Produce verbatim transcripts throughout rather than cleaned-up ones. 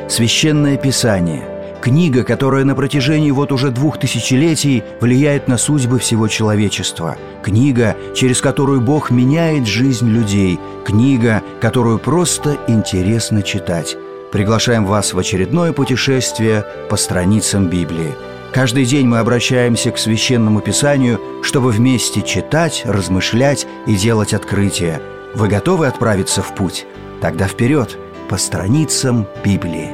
Священное Писание – книга, которая на протяжении вот уже двух тысячелетий влияет на судьбы всего человечества. Книга, через которую Бог меняет жизнь людей. Книга, которую просто интересно читать. Приглашаем вас в очередное путешествие по страницам Библии. Каждый день мы обращаемся к Священному Писанию, чтобы вместе читать, размышлять и делать открытия. Вы готовы отправиться в путь? Тогда вперед, по страницам Библии.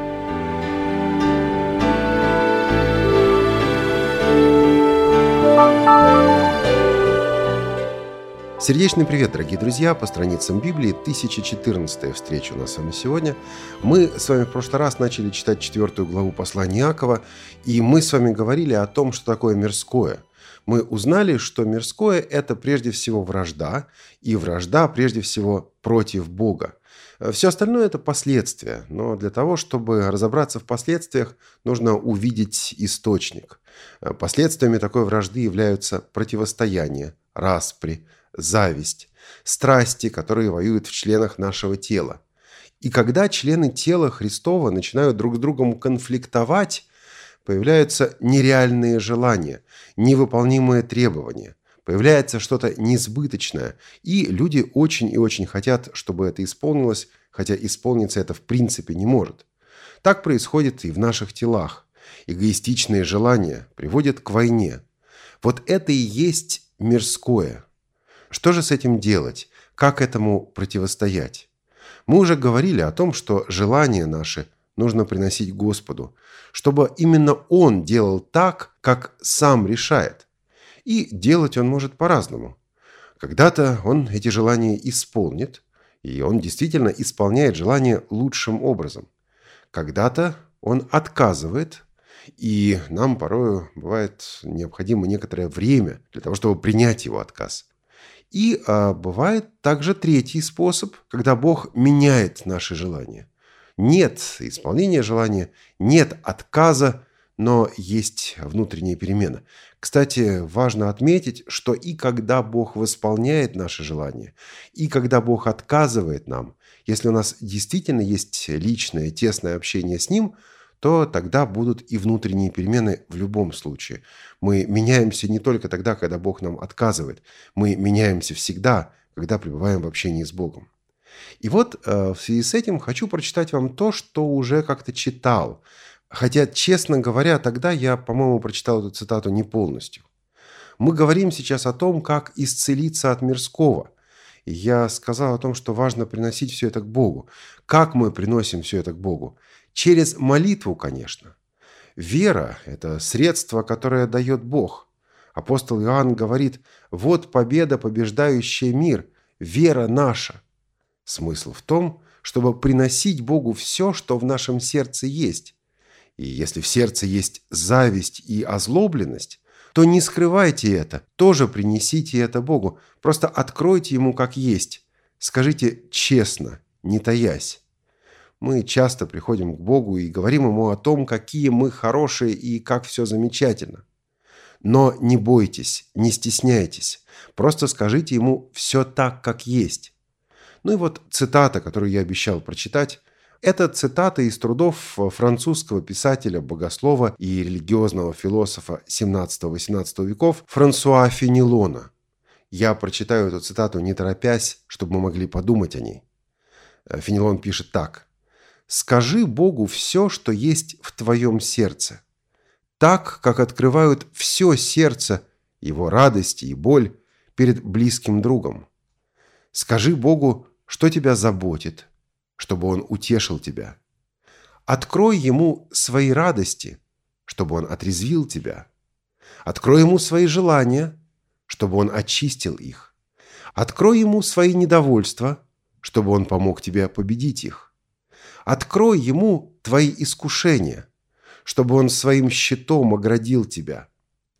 Сердечный привет, дорогие друзья! По страницам Библии тысяча четырнадцатая встреча у нас с вами сегодня. Мы с вами в прошлый раз начали читать четвертую главу послания Иакова, и мы с вами говорили о том, что такое мирское. Мы узнали, что мирское – это прежде всего вражда, и вражда прежде всего против Бога. Все остальное – это последствия, но для того, чтобы разобраться в последствиях, нужно увидеть источник. Последствиями такой вражды являются противостояние, распри, зависть, страсти, которые воюют в членах нашего тела. И когда члены тела Христова начинают друг с другом конфликтовать, появляются нереальные желания, невыполнимые требования, появляется что-то несбыточное, и люди очень и очень хотят, чтобы это исполнилось, хотя исполниться это в принципе не может. Так происходит и в наших телах. Эгоистичные желания приводят к войне. Вот это и есть мирское. Что же с этим делать? Как этому противостоять? Мы уже говорили о том, что желания наши нужно приносить Господу, чтобы именно Он делал так, как сам решает. И делать Он может по-разному. Когда-то Он эти желания исполнит, и Он действительно исполняет желания лучшим образом. Когда-то Он отказывает, и нам порою бывает необходимо некоторое время для того, чтобы принять Его отказ. И а, бывает также третий способ, когда Бог меняет наши желания. Нет исполнения желания, нет отказа, но есть внутренняя перемена. Кстати, важно отметить, что и когда Бог восполняет наши желания, и когда Бог отказывает нам, если у нас действительно есть личное, тесное общение с Ним, то тогда будут и внутренние перемены в любом случае. Мы меняемся не только тогда, когда Бог нам отказывает. Мы меняемся всегда, когда пребываем в общении с Богом. И вот в связи с этим хочу прочитать вам то, что уже как-то читал. Хотя, честно говоря, тогда я, по-моему, прочитал эту цитату не полностью. Мы говорим сейчас о том, как исцелиться от мирского. И я сказал о том, что важно приносить все это к Богу. Как мы приносим все это к Богу? Через молитву, конечно. Вера – это средство, которое дает Бог. Апостол Иоанн говорит: «Вот победа, побеждающая мир, вера наша». Смысл в том, чтобы приносить Богу все, что в нашем сердце есть. И если в сердце есть зависть и озлобленность, то не скрывайте это, тоже принесите это Богу. Просто откройте Ему как есть. Скажите честно, не таясь. Мы часто приходим к Богу и говорим Ему о том, какие мы хорошие и как все замечательно. Но не бойтесь, не стесняйтесь. Просто скажите Ему все так, как есть. Ну и вот цитата, которую я обещал прочитать. Это цитата из трудов французского писателя, богослова и религиозного философа семнадцатого-восемнадцатого веков Франсуа Фенелона. Я прочитаю эту цитату не торопясь, чтобы мы могли подумать о ней. Фенелон пишет так. «Скажи Богу все, что есть в твоем сердце, так, как открывают все сердце, его радость и боль перед близким другом. Скажи Богу, что тебя заботит, чтобы Он утешил тебя. Открой Ему свои радости, чтобы Он отрезвил тебя. Открой Ему свои желания, чтобы Он очистил их. Открой Ему свои недовольства, чтобы Он помог тебе победить их. Открой Ему твои искушения, чтобы Он своим щитом оградил тебя.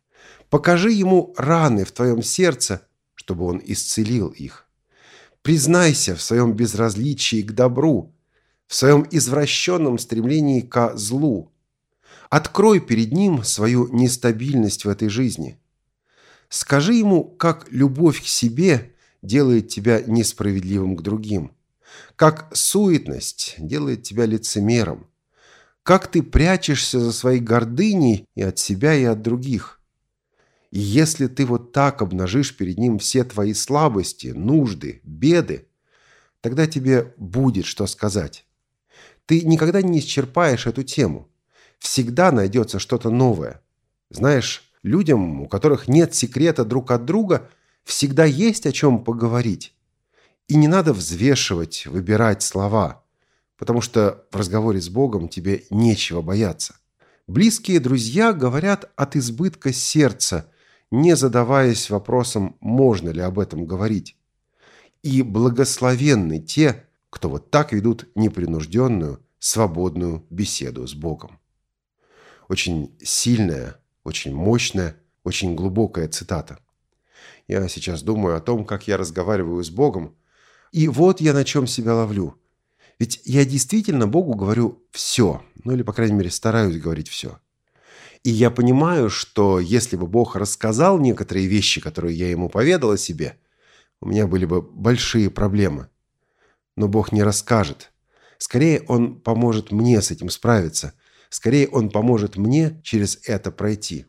Покажи Ему раны в твоем сердце, чтобы Он исцелил их. Признайся в своем безразличии к добру, в своем извращенном стремлении ко злу. Открой перед Ним свою нестабильность в этой жизни. Скажи Ему, как любовь к себе делает тебя несправедливым к другим, как суетность делает тебя лицемером, Как ты прячешься за своей гордыней и от себя, и от других? И если ты вот так обнажишь перед ним все твои слабости, нужды, беды, тогда тебе будет что сказать. Ты никогда не исчерпаешь эту тему. Всегда найдется что-то новое. Знаешь, людям, у которых нет секрета друг от друга, всегда есть о чем поговорить. И не надо взвешивать, выбирать слова, потому что в разговоре с Богом тебе нечего бояться. Близкие друзья говорят от избытка сердца, не задаваясь вопросом, можно ли об этом говорить. И благословенны те, кто вот так ведут непринужденную, свободную беседу с Богом. Очень сильная, очень мощная, очень глубокая цитата. Я сейчас думаю о том, как я разговариваю с Богом, и вот я на чем себя ловлю. Ведь я действительно Богу говорю все, ну или, по крайней мере, стараюсь говорить все. И я понимаю, что если бы Бог рассказал некоторые вещи, которые я ему поведал о себе, у меня были бы большие проблемы. Но Бог не расскажет. Скорее, Он поможет мне с этим справиться. Скорее, Он поможет мне через это пройти.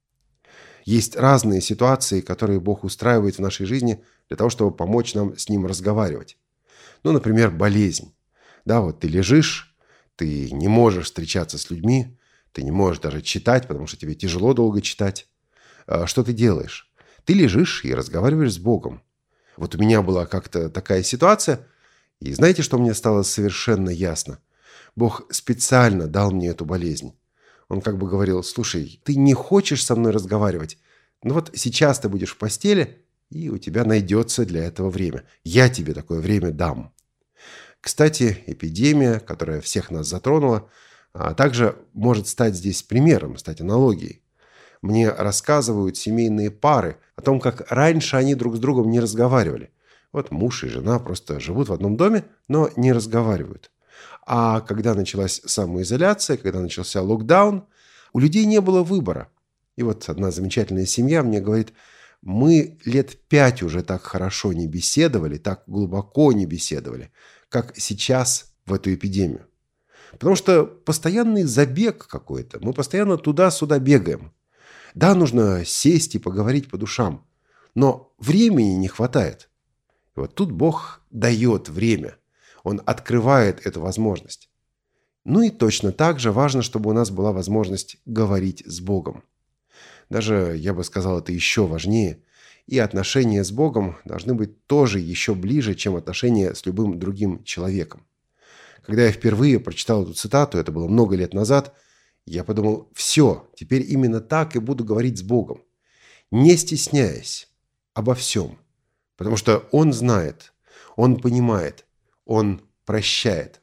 Есть разные ситуации, которые Бог устраивает в нашей жизни для того, чтобы помочь нам с Ним разговаривать. Ну, например, болезнь. Да, вот ты лежишь, ты не можешь встречаться с людьми, ты не можешь даже читать, потому что тебе тяжело долго читать. Что ты делаешь? Ты лежишь и разговариваешь с Богом. Вот у меня была как-то такая ситуация, и знаете, что мне стало совершенно ясно? Бог специально дал мне эту болезнь. Он как бы говорил: слушай, ты не хочешь со мной разговаривать, но вот сейчас ты будешь в постели, и у тебя найдется для этого время. Я тебе такое время дам. Кстати, эпидемия, которая всех нас затронула, также может стать здесь примером, стать аналогией. Мне рассказывают семейные пары о том, как раньше они друг с другом не разговаривали. Вот муж и жена просто живут в одном доме, но не разговаривают. А когда началась самоизоляция, когда начался локдаун, у людей не было выбора. И вот одна замечательная семья мне говорит: мы лет пять уже так хорошо не беседовали, так глубоко не беседовали, как сейчас в эту эпидемию. Потому что постоянный забег какой-то, мы постоянно туда-сюда бегаем. Да, нужно сесть и поговорить по душам, но времени не хватает. И вот тут Бог дает время. Он открывает эту возможность. Ну и точно так же важно, чтобы у нас была возможность говорить с Богом. Даже, я бы сказал, это еще важнее. И отношения с Богом должны быть тоже еще ближе, чем отношения с любым другим человеком. Когда я впервые прочитал эту цитату, это было много лет назад, я подумал: все, теперь именно так и буду говорить с Богом, не стесняясь, обо всем. Потому что Он знает, Он понимает, Он прощает.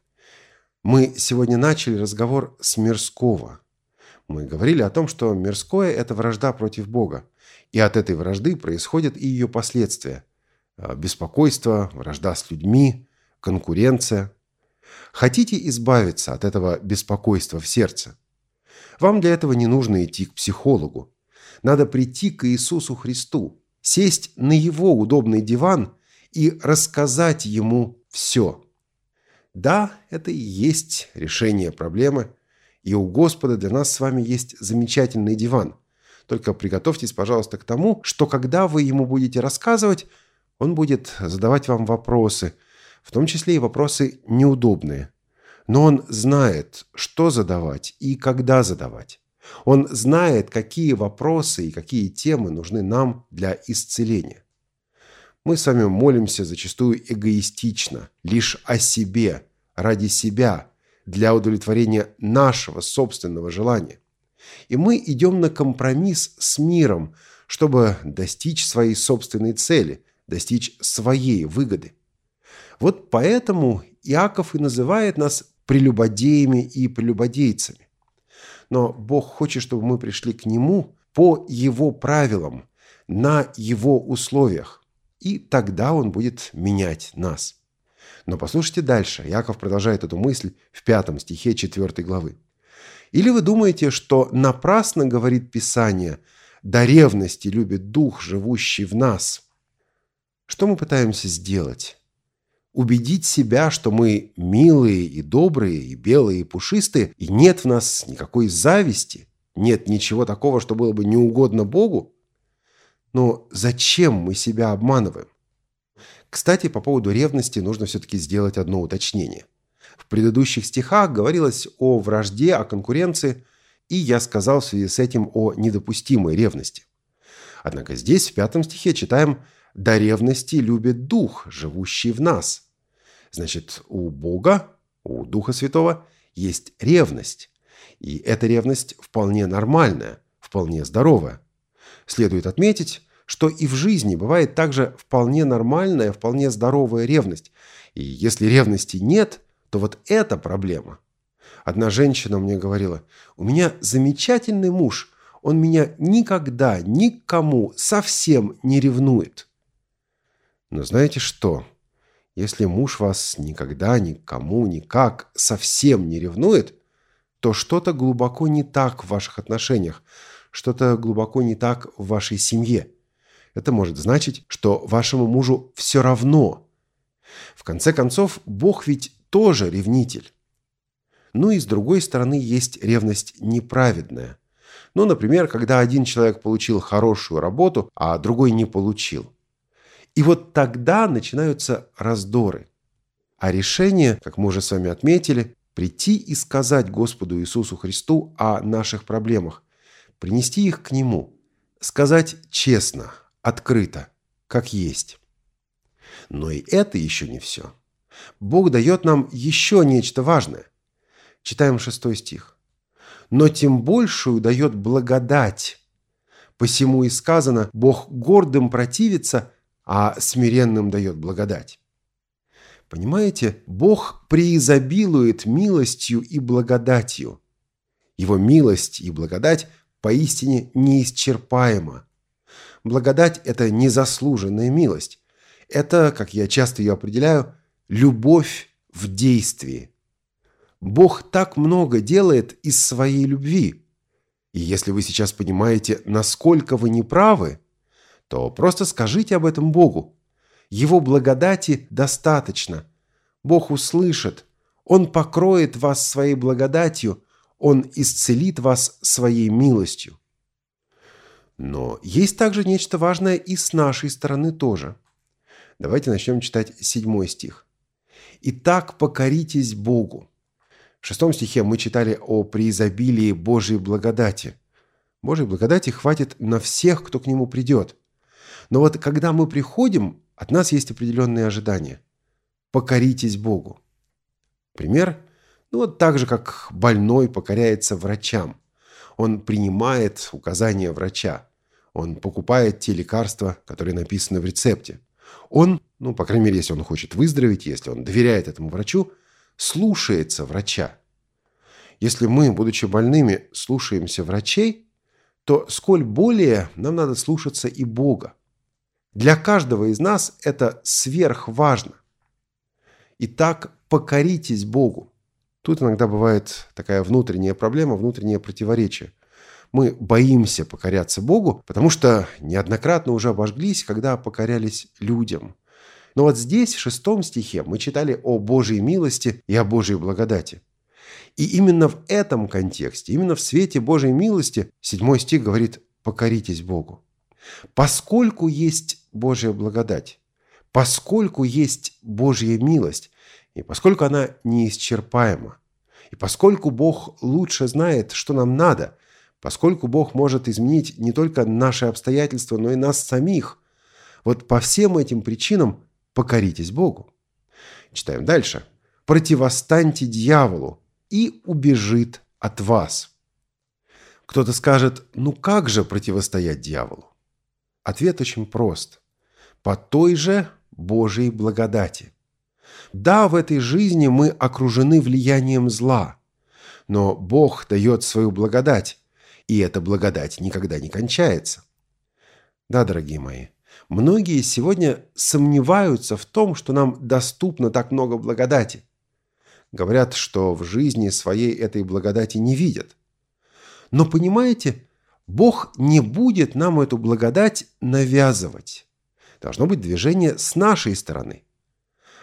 Мы сегодня начали разговор с мирского. Мы говорили о том, что мирское – это вражда против Бога. И от этой вражды происходят и ее последствия. Беспокойство, вражда с людьми, конкуренция. Хотите избавиться от этого беспокойства в сердце? Вам для этого не нужно идти к психологу. Надо прийти к Иисусу Христу, сесть на Его удобный диван и рассказать Ему все. Да, это и есть решение проблемы, и у Господа для нас с вами есть замечательный диван. Только приготовьтесь, пожалуйста, к тому, что когда вы Ему будете рассказывать, Он будет задавать вам вопросы, в том числе и вопросы неудобные. Но Он знает, что задавать и когда задавать. Он знает, какие вопросы и какие темы нужны нам для исцеления. Мы с вами молимся зачастую эгоистично, лишь о себе, ради себя, для удовлетворения нашего собственного желания. И мы идем на компромисс с миром, чтобы достичь своей собственной цели, достичь своей выгоды. Вот поэтому Иаков и называет нас прелюбодеями и прелюбодейцами. Но Бог хочет, чтобы мы пришли к Нему по Его правилам, на Его условиях. И тогда Он будет менять нас. Но послушайте дальше. Иаков продолжает эту мысль в пятом стихе четвёртой главы. «Или вы думаете, что напрасно, говорит Писание, до ревности любит Дух, живущий в нас?» Что мы пытаемся сделать? убедить себя, что мы милые и добрые, и белые, и пушистые, и нет в нас никакой зависти, нет ничего такого, что было бы неугодно Богу. Но зачем мы себя обманываем? Кстати, по поводу ревности нужно все-таки сделать одно уточнение. В предыдущих стихах говорилось о вражде, о конкуренции, и я сказал в связи с этим о недопустимой ревности. Однако здесь, в пятом стихе, читаем «до ревности любит Дух, живущий в нас». Значит, у Бога, у Духа Святого есть ревность. И эта ревность вполне нормальная, вполне здоровая. Следует отметить, что и в жизни бывает также вполне нормальная, вполне здоровая ревность. И если ревности нет, то вот это проблема. Одна женщина мне говорила: «У меня замечательный муж, он меня никогда, никому совсем не ревнует». Но знаете что? Если муж вас никогда, никому, никак, совсем не ревнует, то что-то глубоко не так в ваших отношениях, что-то глубоко не так в вашей семье. Это может значить, что вашему мужу все равно. В конце концов, Бог ведь тоже ревнитель. Ну и с другой стороны, есть ревность неправедная. Ну, например, когда один человек получил хорошую работу, а другой не получил. И вот тогда начинаются раздоры. А решение, как мы уже с вами отметили, прийти и сказать Господу Иисусу Христу о наших проблемах, принести их к Нему, сказать честно, открыто, как есть. Но и это еще не все. Бог дает нам еще нечто важное. Читаем шестой стих. «Но тем большую дает благодать. Посему и сказано: Бог гордым противится, а смиренным дает благодать». Понимаете, Бог преизобилует милостью и благодатью. Его милость и благодать поистине неисчерпаема. Благодать – это незаслуженная милость. Это, как я часто ее определяю, любовь в действии. Бог так много делает из своей любви. И если вы сейчас понимаете, насколько вы неправы, то просто скажите об этом Богу. Его благодати достаточно. Бог услышит. Он покроет вас своей благодатью. Он исцелит вас своей милостью. Но есть также нечто важное и с нашей стороны тоже. Давайте начнем читать седьмой стих. «Итак, покоритесь Богу». В шестом стихе мы читали о преизобилии Божьей благодати. Божьей благодати хватит на всех, кто к Нему придет. Но вот когда мы приходим, от нас есть определенные ожидания. Покоритесь Богу. Пример? Ну вот так же, как больной покоряется врачам. Он принимает указания врача. Он покупает те лекарства, которые написаны в рецепте. Он, ну, по крайней мере, если он хочет выздороветь, если он доверяет этому врачу, слушается врача. Если мы, будучи больными, слушаемся врачей, то сколь более нам надо слушаться и Бога. Для каждого из нас это сверхважно. Итак, покоритесь Богу. Тут иногда бывает такая внутренняя проблема, внутреннее противоречие. Мы боимся покоряться Богу, потому что неоднократно уже обожглись, когда покорялись людям. Но вот здесь, в шестом стихе, мы читали о Божьей милости и о Божьей благодати. И именно в этом контексте, именно в свете Божьей милости, седьмой стих говорит: «Покоритесь Богу». Поскольку есть Божья благодать, поскольку есть Божья милость, и поскольку она неисчерпаема, и поскольку Бог лучше знает, что нам надо, поскольку Бог может изменить не только наши обстоятельства, но и нас самих, вот по всем этим причинам покоритесь Богу. Читаем дальше. «Противостаньте дьяволу, и убежит от вас». Кто-то скажет: ну как же противостоять дьяволу? Ответ очень прост. По той же Божьей благодати. Да, в этой жизни мы окружены влиянием зла, но Бог дает свою благодать, и эта благодать никогда не кончается. Да, дорогие мои, многие сегодня сомневаются в том, что нам доступно так много благодати. Говорят, что в жизни своей этой благодати не видят. Но понимаете, Бог не будет нам эту благодать навязывать. Должно быть движение с нашей стороны.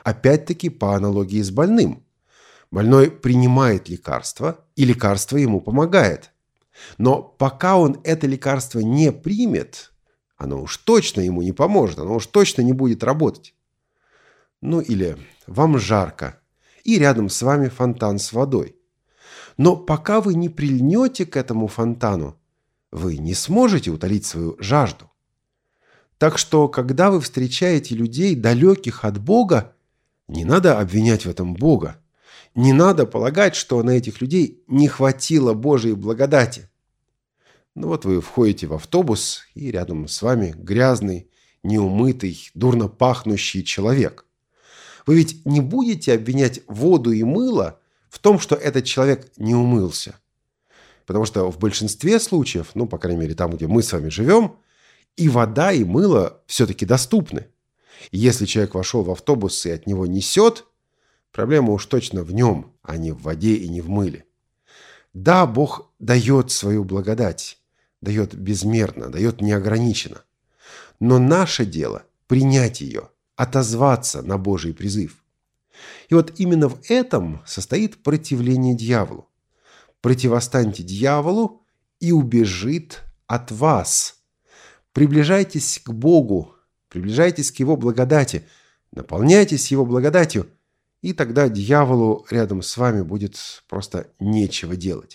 Опять-таки по аналогии с больным. Больной принимает лекарство, и лекарство ему помогает. Но пока он это лекарство не примет, оно уж точно ему не поможет, оно уж точно не будет работать. Ну или вам жарко, и рядом с вами фонтан с водой. Но пока вы не прильнете к этому фонтану, вы не сможете утолить свою жажду. Так что, когда вы встречаете людей, далеких от Бога, не надо обвинять в этом Бога. Не надо полагать, что на этих людей не хватило Божьей благодати. Ну вот вы входите в автобус, и рядом с вами грязный, неумытый, дурно пахнущий человек. Вы ведь не будете обвинять воду и мыло в том, что этот человек не умылся. Потому что в большинстве случаев, ну, по крайней мере, там, где мы с вами живем, и вода, и мыло все-таки доступны. И если человек вошел в автобус и от него несет, проблема уж точно в нем, а не в воде и не в мыле. Да, Бог дает свою благодать, дает безмерно, дает неограниченно. Но наше дело – принять ее, отозваться на Божий призыв. И вот именно в этом состоит противление дьяволу. Противостаньте дьяволу, и убежит от вас. Приближайтесь к Богу, приближайтесь к Его благодати, наполняйтесь Его благодатью, и тогда дьяволу рядом с вами будет просто нечего делать.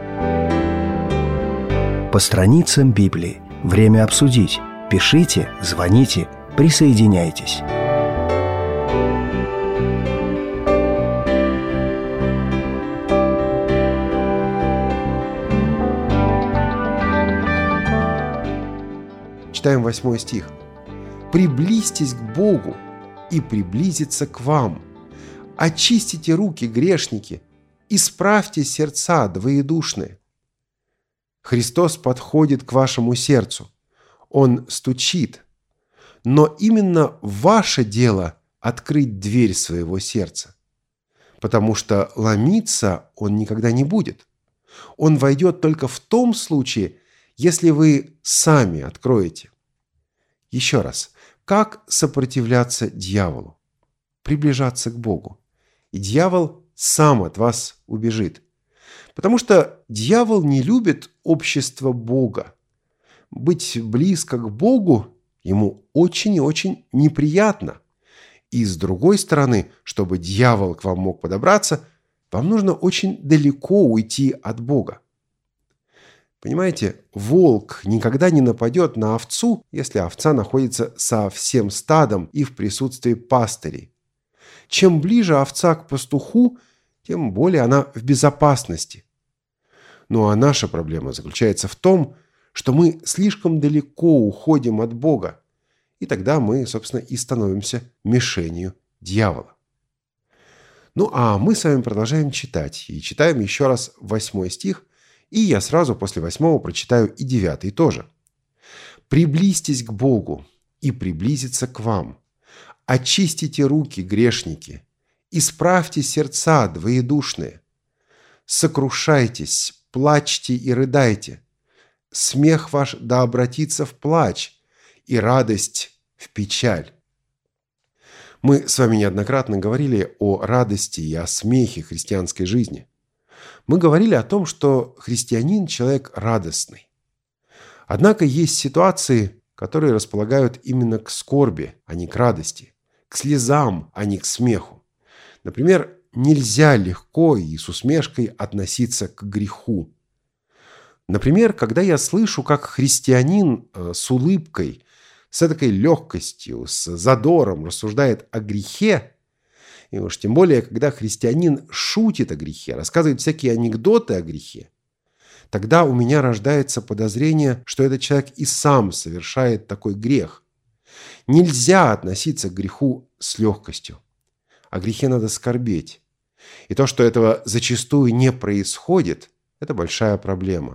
По страницам Библии. Время обсудить. Пишите, звоните, присоединяйтесь. Читаем восьмой стих. «Приблизьтесь к Богу, и приблизится к вам. Очистите руки, грешники, исправьте сердца двоедушные». Христос подходит к вашему сердцу. Он стучит. Но именно ваше дело открыть дверь своего сердца. Потому что ломиться он никогда не будет. Он войдет только в том случае, если вы сами откроете. Еще раз, как сопротивляться дьяволу? Приближаться к Богу. И дьявол сам от вас убежит. Потому что дьявол не любит общество Бога. Быть близко к Богу ему очень и очень неприятно. И с другой стороны, чтобы дьявол к вам мог подобраться, вам нужно очень далеко уйти от Бога. Понимаете, волк никогда не нападет на овцу, если овца находится со всем стадом и в присутствии пастырей. Чем ближе овца к пастуху, тем более она в безопасности. Ну а наша проблема заключается в том, что мы слишком далеко уходим от Бога, и тогда мы, собственно, и становимся мишенью дьявола. Ну а мы с вами продолжаем читать, и читаем еще раз восьмой стих, и я сразу после восьмого прочитаю и девятый тоже. «Приблизьтесь к Богу, и приблизится к вам. Очистите руки, грешники, исправьте сердца двоедушные. Сокрушайтесь, плачьте и рыдайте. Смех ваш да обратится в плач, и радость в печаль». Мы с вами неоднократно говорили о радости и о смехе христианской жизни. Мы говорили о том, что христианин – человек радостный. Однако есть ситуации, которые располагают именно к скорби, а не к радости, к слезам, а не к смеху. Например, нельзя легко и с усмешкой относиться к греху. Например, когда я слышу, как христианин э, с улыбкой, с этой легкостью, с задором рассуждает о грехе, и уж тем более, когда христианин шутит о грехе, рассказывает всякие анекдоты о грехе, тогда у меня рождается подозрение, что этот человек и сам совершает такой грех. Нельзя относиться к греху с легкостью. О грехе надо скорбеть. И то, что этого зачастую не происходит, это большая проблема.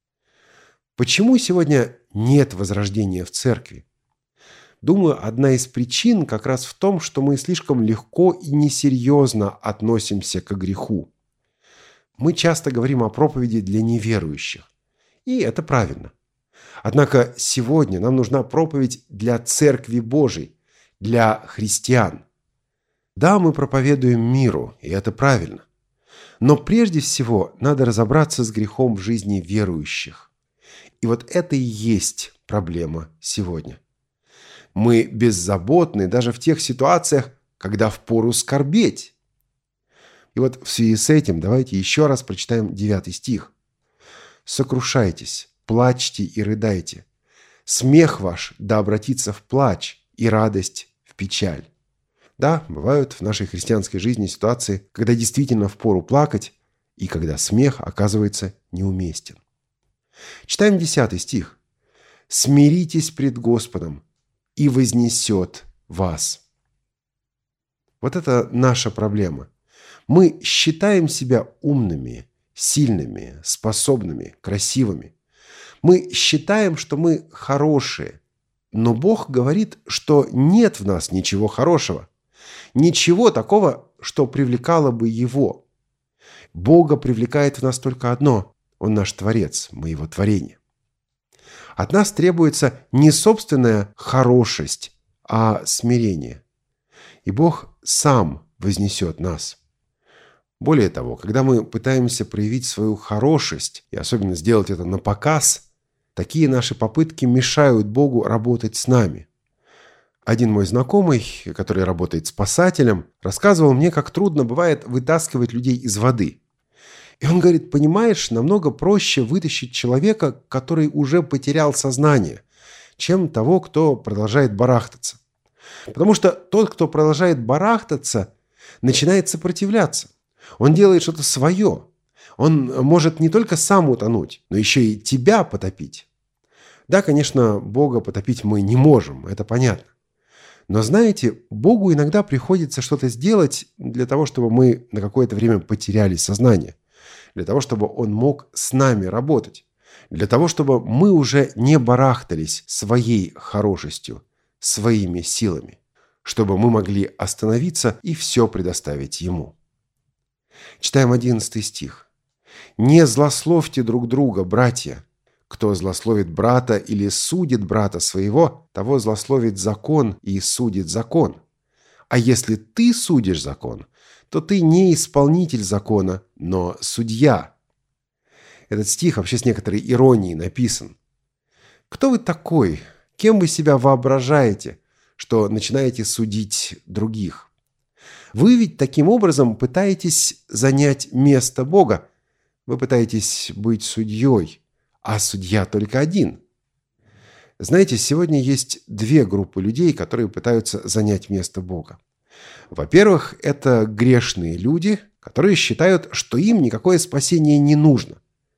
Почему сегодня нет возрождения в церкви? Думаю, одна из причин как раз в том, что мы слишком легко и несерьезно относимся к греху. Мы часто говорим о проповеди для неверующих. И это правильно. Однако сегодня нам нужна проповедь для Церкви Божией, для христиан. Да, мы проповедуем миру, и это правильно. Но прежде всего надо разобраться с грехом в жизни верующих. И вот это и есть проблема сегодня. Мы беззаботны даже в тех ситуациях, когда впору скорбеть. И вот в связи с этим давайте еще раз прочитаем девятый стих. «Сокрушайтесь, плачьте и рыдайте. Смех ваш да обратится в плач, и радость в печаль». Да, бывают в нашей христианской жизни ситуации, когда действительно впору плакать, и когда смех оказывается неуместен. Читаем десятый стих. «Смиритесь пред Господом, и вознесет вас». Вот это наша проблема. Мы считаем себя умными, сильными, способными, красивыми. Мы считаем, что мы хорошие, но Бог говорит, что нет в нас ничего хорошего. Ничего такого, что привлекало бы Его. Бога привлекает в нас только одно – Он наш Творец, мы Его творение. От нас требуется не собственная хорошесть, а смирение. И Бог сам вознесет нас. Более того, когда мы пытаемся проявить свою хорошесть, и особенно сделать это на показ, такие наши попытки мешают Богу работать с нами. Один мой знакомый, который работает спасателем, рассказывал мне, как трудно бывает вытаскивать людей из воды. И он говорит, понимаешь, намного проще вытащить человека, который уже потерял сознание, чем того, кто продолжает барахтаться. Потому что тот, кто продолжает барахтаться, начинает сопротивляться. Он делает что-то свое. Он может не только сам утонуть, но еще и тебя потопить. Да, конечно, Бога потопить мы не можем, это понятно. Но знаете, Богу иногда приходится что-то сделать для того, чтобы мы на какое-то время потеряли сознание. Для того, чтобы Он мог с нами работать. Для того, чтобы мы уже не барахтались своей хорошестью, своими силами. Чтобы мы могли остановиться и все предоставить Ему. Читаем одиннадцатый стих. «Не злословьте друг друга, братья. Кто злословит брата или судит брата своего, того злословит закон и судит закон. А если ты судишь закон, то ты не исполнитель закона, но судья». Этот стих вообще с некоторой иронией написан. Кто вы такой? Кем вы себя воображаете, что начинаете судить других? Вы ведь таким образом пытаетесь занять место Бога. Вы пытаетесь быть судьей, а судья только один. Знаете, сегодня есть две группы людей, которые пытаются занять место Бога. Во-первых, это грешные люди, которые считают, что им никакое спасение не нужно.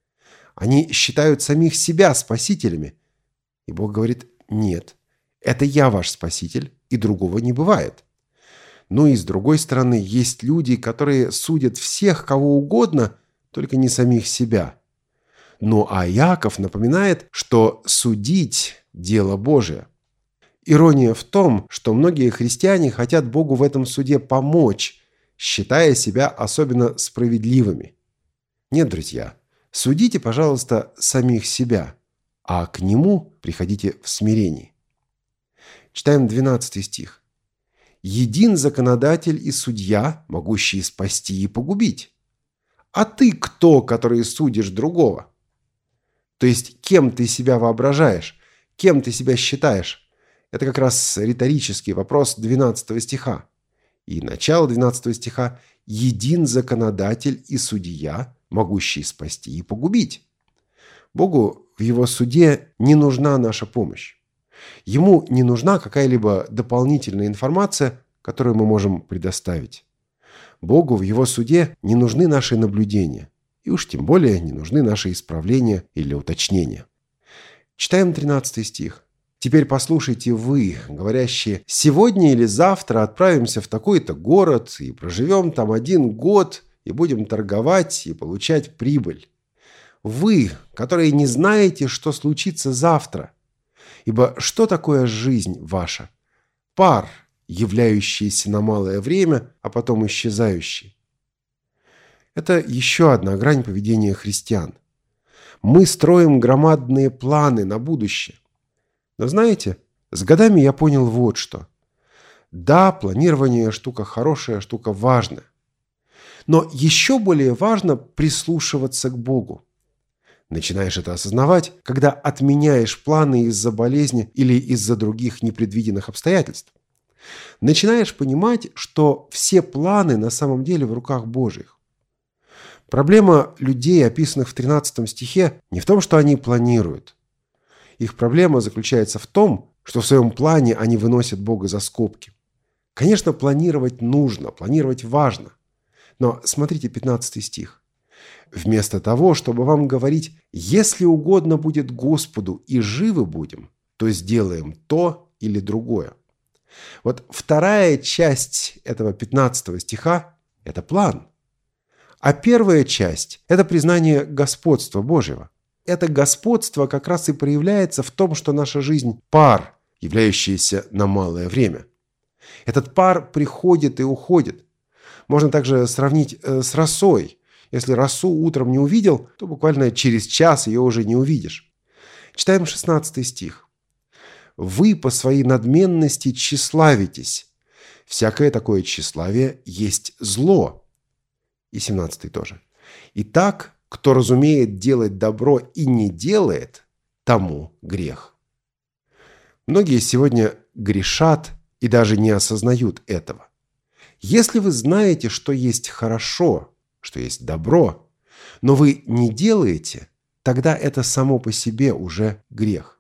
Они считают самих себя спасителями. И Бог говорит, нет, это я ваш спаситель, и другого не бывает. Ну и с другой стороны, есть люди, которые судят всех, кого угодно, только не самих себя. Ну а Иаков напоминает, что судить – дело Божие. Ирония в том, что многие христиане хотят Богу в этом суде помочь, считая себя особенно справедливыми. Нет, друзья, судите, пожалуйста, самих себя, а к Нему приходите в смирении. Читаем двенадцатый стих. «Един законодатель и судья, могущий спасти и погубить. А ты кто, который судишь другого?» То есть, кем ты себя воображаешь, кем ты себя считаешь? Это как раз риторический вопрос двенадцатого стиха. И начало двенадцатого стиха «Един законодатель и судья, могущий спасти и погубить». Богу в Его суде не нужна наша помощь. Ему не нужна какая-либо дополнительная информация, которую мы можем предоставить. Богу в Его суде не нужны наши наблюдения. И уж тем более не нужны наши исправления или уточнения. Читаем тринадцатый стих. «Теперь послушайте вы, говорящие, сегодня или завтра отправимся в такой-то город и проживем там один год и будем торговать и получать прибыль. Вы, которые не знаете, что случится завтра. Ибо что такое жизнь ваша? Пар, являющийся на малое время, а потом исчезающий». Это еще одна грань поведения христиан. Мы строим громадные планы на будущее. Но знаете, с годами я понял вот что. Да, планирование – штука хорошая, штука важная. Но еще более важно прислушиваться к Богу. Начинаешь это осознавать, когда отменяешь планы из-за болезни или из-за других непредвиденных обстоятельств. Начинаешь понимать, что все планы на самом деле в руках Божьих. Проблема людей, описанных в тринадцатом стихе, не в том, что они планируют. Их проблема заключается в том, что в своем плане они выносят Бога за скобки. Конечно, планировать нужно, планировать важно. Но смотрите пятнадцатый стих. «Вместо того, чтобы вам говорить, если угодно будет Господу и живы будем, то сделаем то или другое». Вот вторая часть этого пятнадцатого стиха – это план. А первая часть – это признание господства Божьего. Это господство как раз и проявляется в том, что наша жизнь – пар, являющийся на малое время. Этот пар приходит и уходит. Можно также сравнить с росой. Если росу утром не увидел, то буквально через час ее уже не увидишь. Читаем шестнадцатый стих. «Вы по своей надменности тщеславитесь. Всякое такое тщеславие есть зло». И семнадцатый тоже. «Итак, кто разумеет делать добро и не делает, тому грех». Многие сегодня грешат и даже не осознают этого. Если вы знаете, что есть хорошо, что есть добро, но вы не делаете, тогда это само по себе уже грех.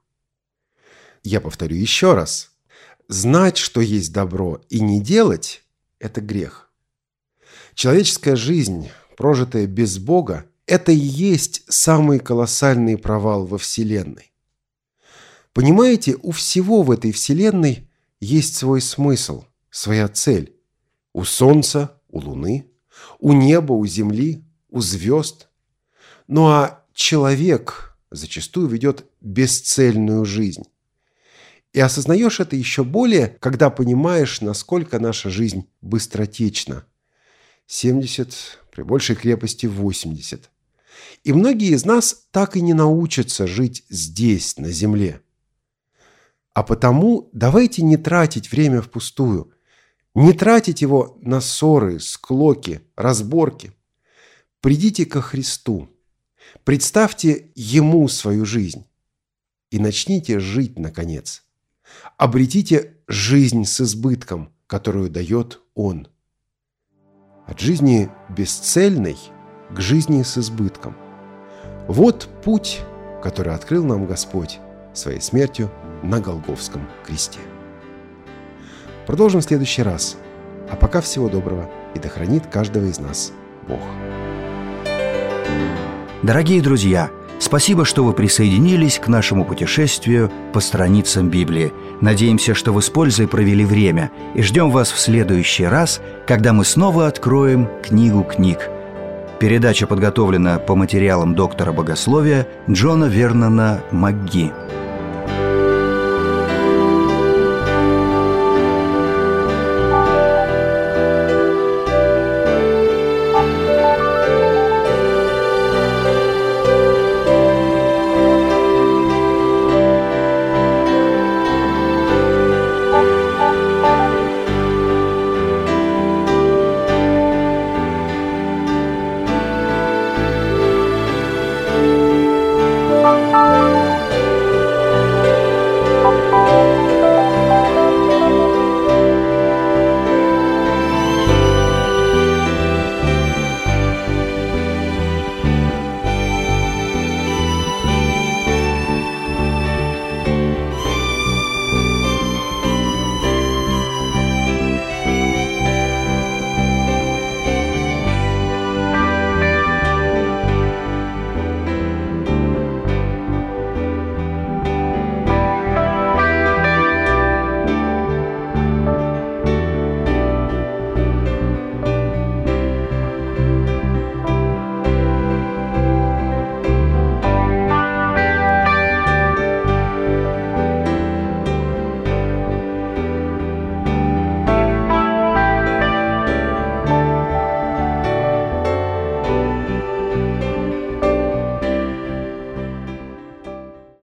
Я повторю еще раз. Знать, что есть добро, и не делать – это грех. Человеческая жизнь, прожитая без Бога, это и есть самый колоссальный провал во Вселенной. Понимаете, у всего в этой Вселенной есть свой смысл, своя цель. У Солнца, у Луны, у неба, у Земли, у звезд. Ну а человек зачастую ведет бесцельную жизнь. И осознаешь это еще более, когда понимаешь, насколько наша жизнь быстротечна. семьдесят, при большей крепости восемьдесят. И многие из нас так и не научатся жить здесь, на земле. А потому давайте не тратить время впустую. Не тратить его на ссоры, склоки, разборки. Придите ко Христу. Представьте Ему свою жизнь. И начните жить, наконец. Обретите жизнь с избытком, которую дает Он. От жизни бесцельной к жизни с избытком. Вот путь, который открыл нам Господь своей смертью на Голгофском кресте. Продолжим в следующий раз. А пока всего доброго, и да хранит каждого из нас Бог. Дорогие друзья, спасибо, что вы присоединились к нашему путешествию по страницам Библии. Надеемся, что вы с пользой провели время, и ждем вас в следующий раз, когда мы снова откроем книгу книг. Передача подготовлена по материалам доктора богословия Джона Вернона МакГи.